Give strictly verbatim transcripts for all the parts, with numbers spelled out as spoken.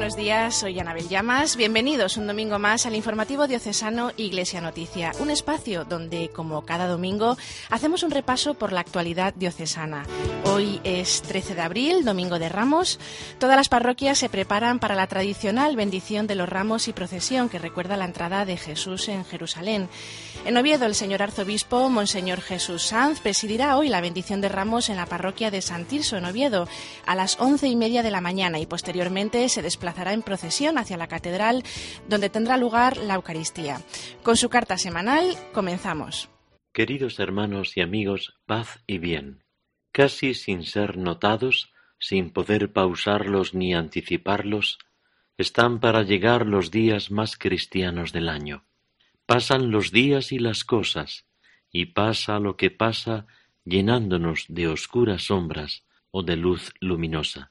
buenos días, soy Anabel Llamas. Bienvenidos un domingo más al informativo diocesano Iglesia Noticia, un espacio donde, como cada domingo, hacemos un repaso por la actualidad diocesana. Hoy es trece de abril, Domingo de Ramos. Todas las parroquias se preparan para la tradicional bendición de los ramos y procesión que recuerda la entrada de Jesús en Jerusalén. En Oviedo, el señor arzobispo, Monseñor Jesús Sanz, presidirá hoy la bendición de ramos en la parroquia de San Tirso, en Oviedo, a las once y media de la mañana, y posteriormente se desplazará en procesión hacia la catedral, donde tendrá lugar la Eucaristía. Con su carta semanal, comenzamos. Queridos hermanos y amigos, paz y bien. Casi sin ser notados, sin poder pausarlos ni anticiparlos, están para llegar los días más cristianos del año. Pasan los días y las cosas, y pasa lo que pasa llenándonos de oscuras sombras o de luz luminosa.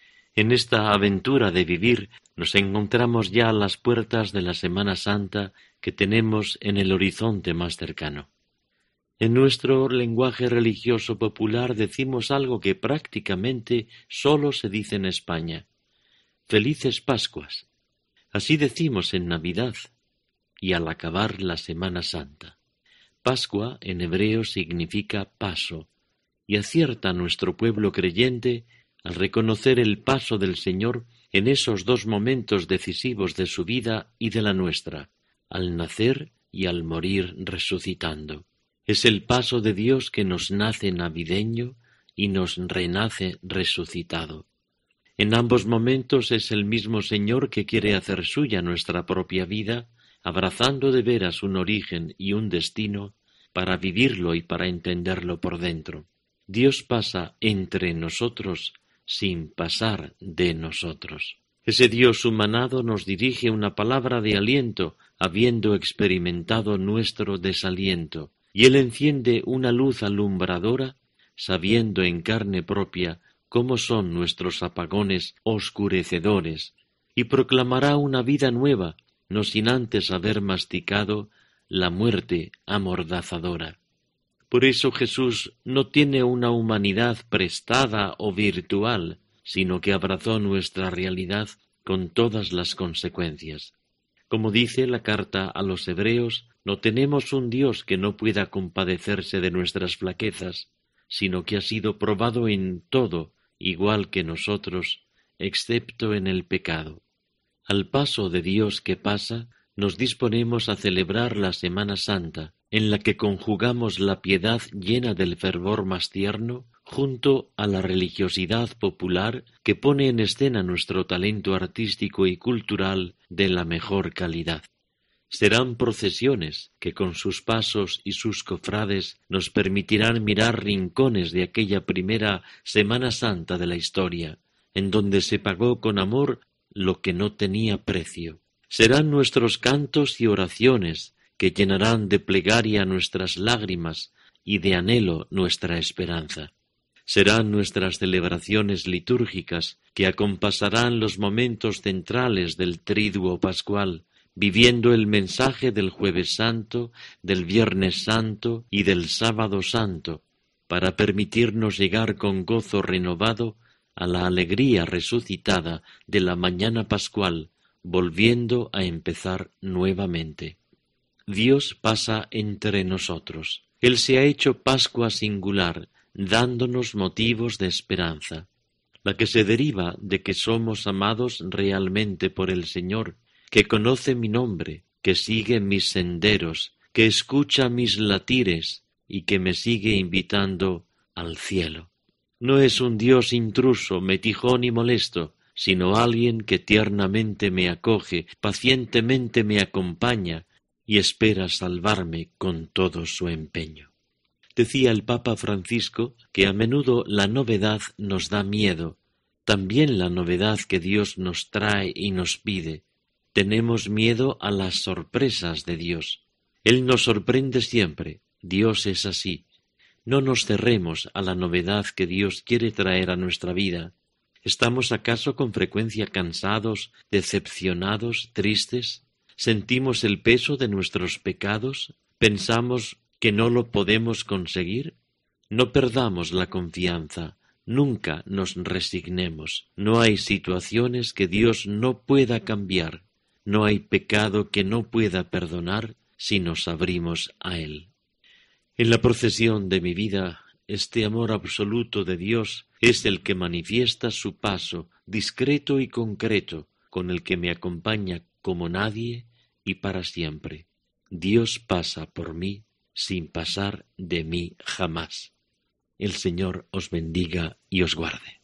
En esta aventura de vivir nos encontramos ya a las puertas de la Semana Santa que tenemos en el horizonte más cercano. En nuestro lenguaje religioso popular decimos algo que prácticamente solo se dice en España: Felices Pascuas. Así decimos en Navidad y al acabar la Semana Santa. Pascua en hebreo significa paso, y acierta nuestro pueblo creyente al reconocer el paso del Señor en esos dos momentos decisivos de su vida y de la nuestra, al nacer y al morir resucitando. Es el paso de Dios que nos nace navideño y nos renace resucitado. En ambos momentos es el mismo Señor que quiere hacer suya nuestra propia vida, abrazando de veras un origen y un destino para vivirlo y para entenderlo por dentro. Dios pasa entre nosotros sin pasar de nosotros. Ese Dios humanado nos dirige una palabra de aliento, habiendo experimentado nuestro desaliento, y Él enciende una luz alumbradora, sabiendo en carne propia cómo son nuestros apagones oscurecedores, y proclamará una vida nueva, no sin antes haber masticado la muerte amordazadora. Por eso Jesús no tiene una humanidad prestada o virtual, sino que abrazó nuestra realidad con todas las consecuencias. Como dice la carta a los Hebreos, no tenemos un Dios que no pueda compadecerse de nuestras flaquezas, sino que ha sido probado en todo, igual que nosotros, excepto en el pecado. Al paso de Dios que pasa, nos disponemos a celebrar la Semana Santa, en la que conjugamos la piedad llena del fervor más tierno, junto a la religiosidad popular que pone en escena nuestro talento artístico y cultural de la mejor calidad. Serán procesiones que con sus pasos y sus cofrades nos permitirán mirar rincones de aquella primera Semana Santa de la historia, en donde se pagó con amor lo que no tenía precio. Serán nuestros cantos y oraciones que llenarán de plegaria nuestras lágrimas y de anhelo nuestra esperanza. Serán nuestras celebraciones litúrgicas que acompasarán los momentos centrales del triduo pascual, viviendo el mensaje del Jueves Santo, del Viernes Santo y del Sábado Santo, para permitirnos llegar con gozo renovado a la alegría resucitada de la mañana pascual, volviendo a empezar nuevamente. Dios pasa entre nosotros. Él se ha hecho Pascua singular, dándonos motivos de esperanza, la que se deriva de que somos amados realmente por el Señor, que conoce mi nombre, que sigue mis senderos, que escucha mis latires y que me sigue invitando al cielo. No es un Dios intruso, metijón y molesto, sino alguien que tiernamente me acoge, pacientemente me acompaña y espera salvarme con todo su empeño. Decía el Papa Francisco que a menudo la novedad nos da miedo, también la novedad que Dios nos trae y nos pide. Tenemos miedo a las sorpresas de Dios. Él nos sorprende siempre, Dios es así. No nos cerremos a la novedad que Dios quiere traer a nuestra vida. ¿Estamos acaso con frecuencia cansados, decepcionados, tristes? ¿Sentimos el peso de nuestros pecados? ¿Pensamos que no lo podemos conseguir? No perdamos la confianza, Nunca nos resignemos. No hay situaciones que Dios no pueda cambiar. No hay pecado que no pueda perdonar si nos abrimos a Él. En la procesión de mi vida, este amor absoluto de Dios es el que manifiesta su paso discreto y concreto, con el que me acompaña como nadie y para siempre. Dios pasa por mí sin pasar de mí jamás. El Señor os bendiga y os guarde.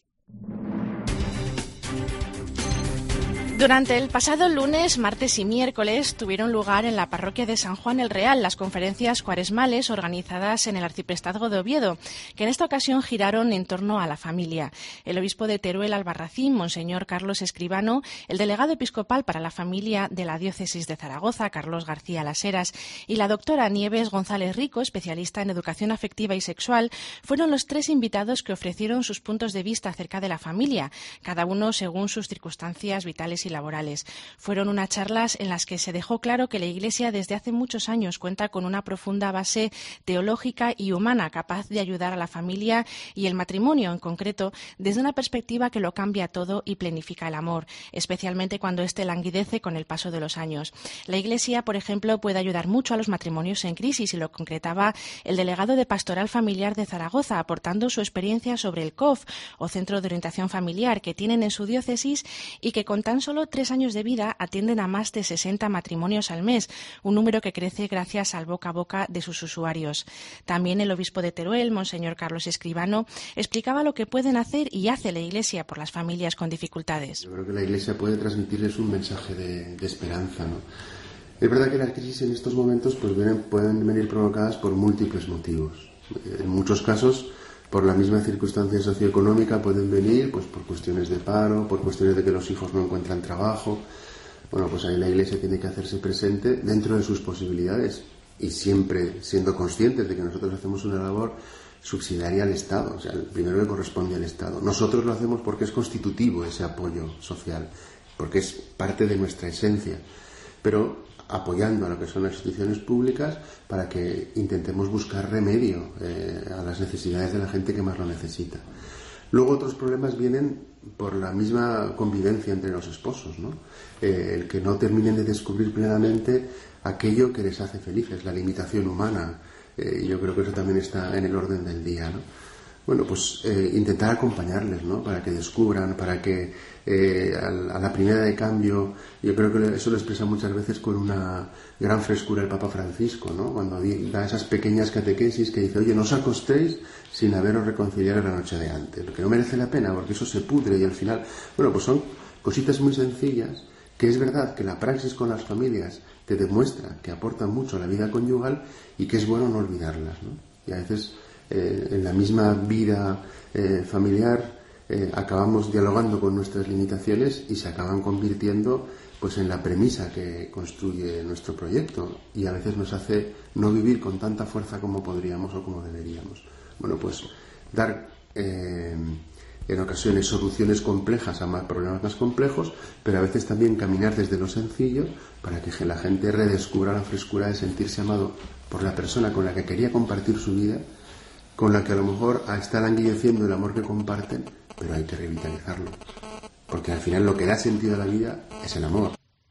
Durante el pasado lunes, martes y miércoles tuvieron lugar en la parroquia de San Juan el Real las conferencias cuaresmales organizadas en el arciprestazgo de Oviedo, que en esta ocasión giraron en torno a la familia. El obispo de Teruel Albarracín, Monseñor Carlos Escribano, el delegado episcopal para la familia de la diócesis de Zaragoza, Carlos García Las Heras, y la doctora Nieves González Rico, especialista en educación afectiva y sexual, fueron los tres invitados que ofrecieron sus puntos de vista acerca de la familia, cada uno según sus circunstancias vitales y laborales. Fueron unas charlas en las que se dejó claro que la Iglesia desde hace muchos años cuenta con una profunda base teológica y humana capaz de ayudar a la familia y el matrimonio en concreto desde una perspectiva que lo cambia todo y planifica el amor, especialmente cuando éste languidece con el paso de los años. La Iglesia, por ejemplo, puede ayudar mucho a los matrimonios en crisis y lo concretaba el delegado de Pastoral Familiar de Zaragoza, aportando su experiencia sobre el C O F o Centro de Orientación Familiar que tienen en su diócesis y que con tan solo tres años de vida atienden a más de sesenta matrimonios al mes, un número que crece gracias al boca a boca de sus usuarios. También el obispo de Teruel, Monseñor Carlos Escribano, explicaba lo que pueden hacer y hace la Iglesia por las familias con dificultades. Yo creo que la Iglesia puede transmitirles un mensaje de, de esperanza, ¿no? Es verdad que las crisis en estos momentos pues vienen, pueden venir provocadas por múltiples motivos. En muchos casos, por la misma circunstancia socioeconómica pueden venir pues por cuestiones de paro, por cuestiones de que los hijos no encuentran trabajo. Bueno, pues ahí la Iglesia tiene que hacerse presente dentro de sus posibilidades y siempre siendo conscientes de que nosotros hacemos una labor subsidiaria al Estado, o sea, el primero que corresponde al Estado. Nosotros lo hacemos porque es constitutivo ese apoyo social, porque es parte de nuestra esencia, pero apoyando a lo que son las instituciones públicas para que intentemos buscar remedio eh, a las necesidades de la gente que más lo necesita. Luego otros problemas vienen por la misma convivencia entre los esposos, ¿no? Eh, el que no terminen de descubrir plenamente aquello que les hace felices, la limitación humana. Eh, yo creo que eso también está en el orden del día, ¿no? Bueno, pues eh, intentar acompañarles, ¿no? Para que descubran, para que eh, a, a la primera de cambio, yo creo que eso lo expresa muchas veces con una gran frescura el Papa Francisco, ¿no? Cuando da esas pequeñas catequesis que dice, oye, no os acostéis sin haberos reconciliado la noche de antes, porque no merece la pena, porque eso se pudre y al final, bueno, pues son cositas muy sencillas que es verdad que la praxis con las familias te demuestra que aportan mucho a la vida conyugal y que es bueno no olvidarlas, ¿no? Y a veces Eh, en la misma vida eh, familiar eh, acabamos dialogando con nuestras limitaciones y se acaban convirtiendo pues en la premisa que construye nuestro proyecto y a veces nos hace no vivir con tanta fuerza como podríamos o como deberíamos. Bueno, pues dar eh, en ocasiones soluciones complejas a más problemas más complejos, pero a veces también caminar desde lo sencillo para que la gente redescubra la frescura de sentirse amado por la persona con la que quería compartir su vida, con la que a lo mejor está languideciendo el amor que comparten, pero hay que revitalizarlo, porque al final lo que da sentido a la vida es el amor.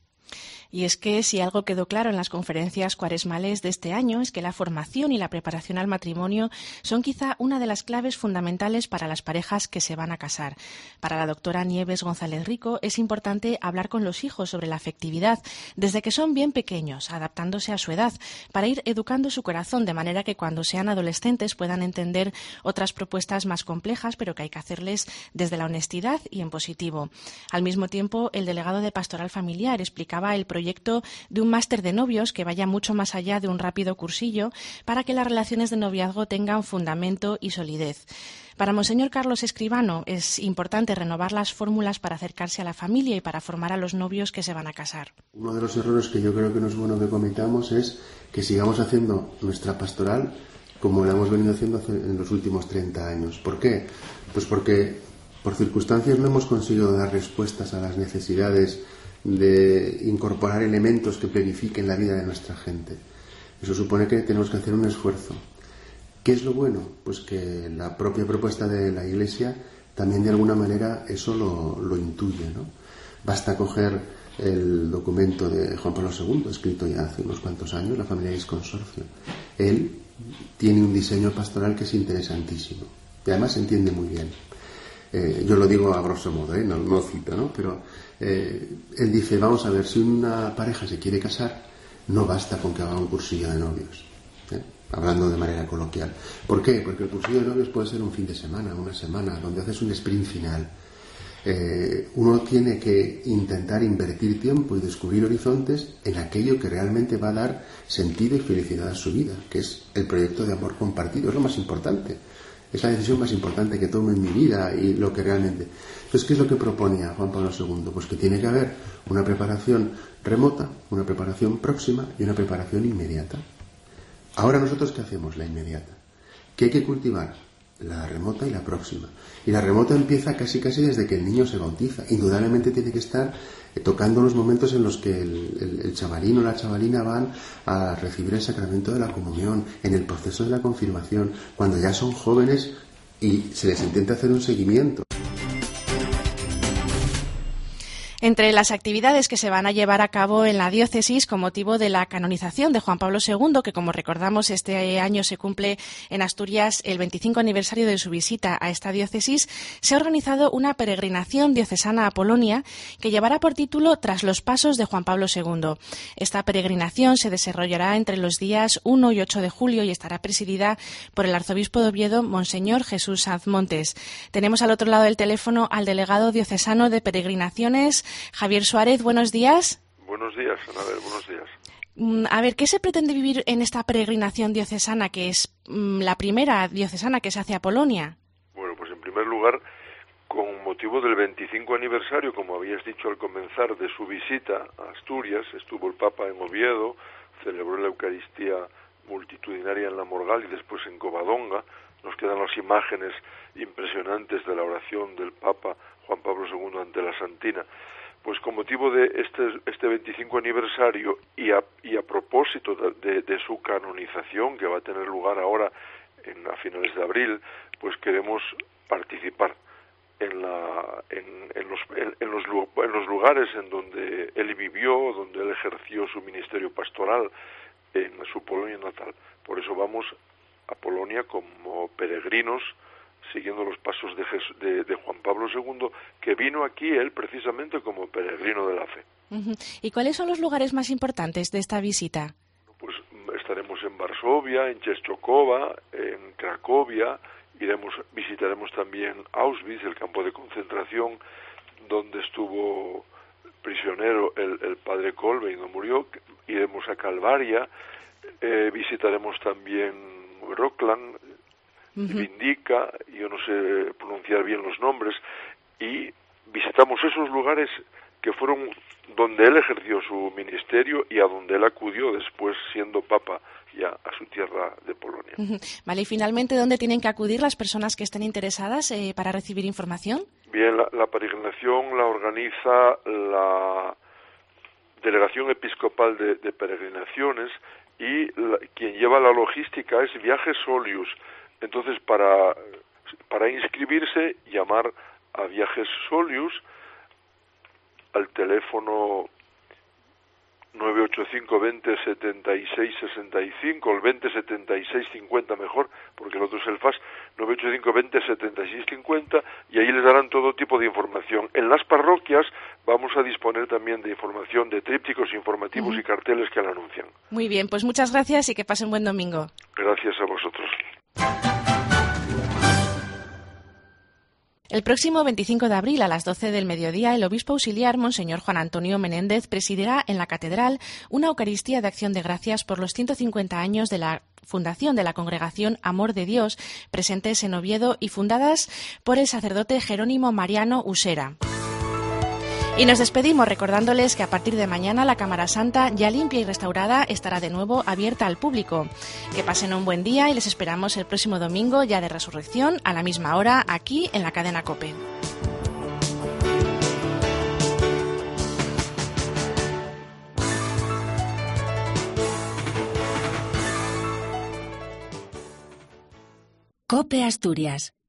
Y es que si algo quedó claro en las conferencias cuaresmales de este año es que la formación y la preparación al matrimonio son quizá una de las claves fundamentales para las parejas que se van a casar. Para la doctora Nieves González Rico es importante hablar con los hijos sobre la afectividad desde que son bien pequeños, adaptándose a su edad, para ir educando su corazón de manera que cuando sean adolescentes puedan entender otras propuestas más complejas, pero que hay que hacerles desde la honestidad y en positivo. Al mismo tiempo, el delegado de Pastoral Familiar explicaba el proyecto proyecto de un máster de novios que vaya mucho más allá de un rápido cursillo para que las relaciones de noviazgo tengan fundamento y solidez. Para Monseñor Carlos Escribano es importante renovar las fórmulas para acercarse a la familia y para formar a los novios que se van a casar. Uno de los errores que yo creo que no es bueno que cometamos es que sigamos haciendo nuestra pastoral como la hemos venido haciendo en los últimos treinta años. ¿Por qué? Pues porque por circunstancias no hemos conseguido dar respuestas a las necesidades de incorporar elementos que planifiquen la vida de nuestra gente. Eso supone que tenemos que hacer un esfuerzo. ¿Qué es lo bueno? Pues que la propia propuesta de la Iglesia también de alguna manera eso lo, lo intuye, ¿no? Basta coger el documento de Juan Pablo segundo, escrito ya hace unos cuantos años, La Familiaris Consortio. Él tiene un diseño pastoral que es interesantísimo y además se entiende muy bien. Eh, yo lo digo a grosso modo, ¿eh? no, no cito, ¿no? Pero eh, él dice, vamos a ver, si una pareja se quiere casar, no basta con que haga un cursillo de novios, ¿eh? Hablando de manera coloquial. ¿Por qué? Porque el cursillo de novios puede ser un fin de semana, una semana, donde haces un sprint final. Eh, uno tiene que intentar invertir tiempo y descubrir horizontes en aquello que realmente va a dar sentido y felicidad a su vida, que es el proyecto de amor compartido. Es lo más importante, es la decisión más importante que tomo en mi vida y lo que realmente... Entonces, ¿qué es lo que proponía Juan Pablo segundo? Pues que tiene que haber una preparación remota, una preparación próxima y una preparación inmediata. Ahora nosotros, ¿qué hacemos? La inmediata. ¿Qué hay que cultivar? La remota y la próxima. Y la remota empieza casi casi desde que el niño se bautiza. Indudablemente tiene que estar eh, tocando los momentos en los que el, el, el chavalín o la chavalina van a recibir el sacramento de la comunión, en el proceso de la confirmación, cuando ya son jóvenes y se les intenta hacer un seguimiento. Entre las actividades que se van a llevar a cabo en la diócesis con motivo de la canonización de Juan Pablo segundo, que como recordamos este año se cumple en Asturias el veinticinco aniversario de su visita a esta diócesis, se ha organizado una peregrinación diocesana a Polonia que llevará por título Tras los pasos de Juan Pablo segundo. Esta peregrinación se desarrollará entre los días uno y ocho de julio y estará presidida por el arzobispo de Oviedo, Monseñor Jesús Sanz Montes. Tenemos al otro lado del teléfono al delegado diocesano de peregrinaciones, Javier Suárez. Buenos días. Buenos días, Anabel, buenos días. A ver, ¿qué se pretende vivir en esta peregrinación diocesana, que es mm, la primera diocesana que se hace a Polonia? Bueno, pues en primer lugar, con motivo del veinticinco aniversario, como habías dicho al comenzar, de su visita a Asturias, estuvo el Papa en Oviedo, celebró la Eucaristía multitudinaria en la Morgal y después en Covadonga. Nos quedan las imágenes impresionantes de la oración del Papa Juan Pablo segundo ante la Santina. Pues con motivo de este, este veinticinco aniversario y a, y a propósito de, de, de su canonización, que va a tener lugar ahora en, a finales de abril, pues queremos participar en, la, en, en, los, en, en, los, en los lugares en donde él vivió, donde él ejerció su ministerio pastoral, en su Polonia natal. Por eso vamos a Polonia como peregrinos, siguiendo los pasos de, Jesús, de, de Juan Pablo segundo, que vino aquí él precisamente como peregrino de la fe. Uh-huh. ¿Y cuáles son los lugares más importantes de esta visita? Pues estaremos en Varsovia, en Czestochowa, en Cracovia, iremos, visitaremos también Auschwitz, el campo de concentración donde estuvo prisionero el, el padre Kolbe y no murió, iremos a Calvaria, eh, visitaremos también Rockland, Uh-huh. Vindica, yo no sé pronunciar bien los nombres, y visitamos esos lugares que fueron donde él ejerció su ministerio y a donde él acudió después, siendo papa, ya a su tierra de Polonia. Uh-huh. Vale, y finalmente, ¿dónde tienen que acudir las personas que estén interesadas eh, para recibir información? Bien, la, la peregrinación la organiza la Delegación Episcopal de, de Peregrinaciones y la, quien lleva la logística es Viajes Solius. Entonces, para, para inscribirse, llamar a Viajes Solius al teléfono nueve ocho cinco, veinte, setenta y seis, sesenta y cinco, el veinte, setenta y seis, cincuenta mejor, porque el otro es el F A S, nueve ocho cinco, veinte, setenta y seis, cincuenta, y ahí les darán todo tipo de información. En las parroquias vamos a disponer también de información, de trípticos informativos uh-huh. y carteles que la anuncian. Muy bien, pues muchas gracias y que pasen buen domingo. Gracias a vosotros. El próximo veinticinco de abril a las doce del mediodía, el obispo auxiliar, Monseñor Juan Antonio Menéndez, presidirá en la Catedral una Eucaristía de Acción de Gracias por los ciento cincuenta años de la fundación de la Congregación Amor de Dios, presentes en Oviedo y fundadas por el sacerdote Jerónimo Mariano Usera. Y nos despedimos recordándoles que a partir de mañana la Cámara Santa, ya limpia y restaurada, estará de nuevo abierta al público. Que pasen un buen día y les esperamos el próximo domingo, ya de Resurrección, a la misma hora, aquí en la cadena COPE. COPE Asturias.